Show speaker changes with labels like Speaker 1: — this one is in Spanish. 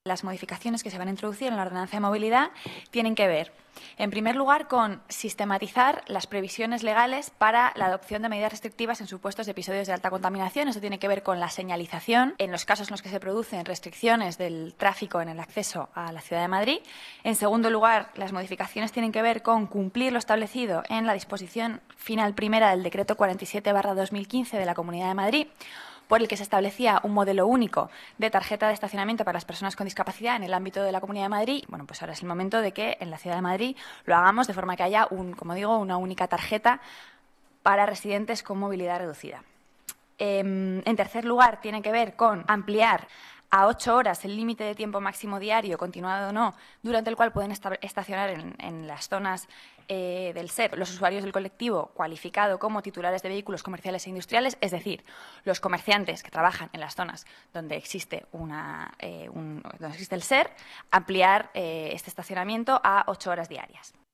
Speaker 1: Las modificaciones que se van a introducir en la Ordenanza de Movilidad tienen que ver, en primer lugar, con sistematizar las previsiones legales para la adopción de medidas restrictivas en supuestos de episodios de alta contaminación. Eso tiene que ver con la señalización en los casos en los que se producen restricciones del tráfico en el acceso a la Ciudad de Madrid. En segundo lugar, las modificaciones tienen que ver con cumplir lo establecido en la disposición final primera del Decreto 47/2015 de la Comunidad de Madrid, por el que se establecía un modelo único de tarjeta de estacionamiento para las personas con discapacidad en el ámbito de la Comunidad de Madrid. Bueno, pues ahora es el momento de que en la Ciudad de Madrid lo hagamos de forma que haya, una única tarjeta para residentes con movilidad reducida. En tercer lugar, tiene que ver con ampliar a 8 horas el límite de tiempo máximo diario, continuado o no, durante el cual pueden estacionar en las zonas del SEP los usuarios del colectivo cualificado como titulares de vehículos comerciales e industriales, es decir, los comerciantes que trabajan en las zonas donde existe, donde existe el SER, ampliar este estacionamiento a 8 horas diarias.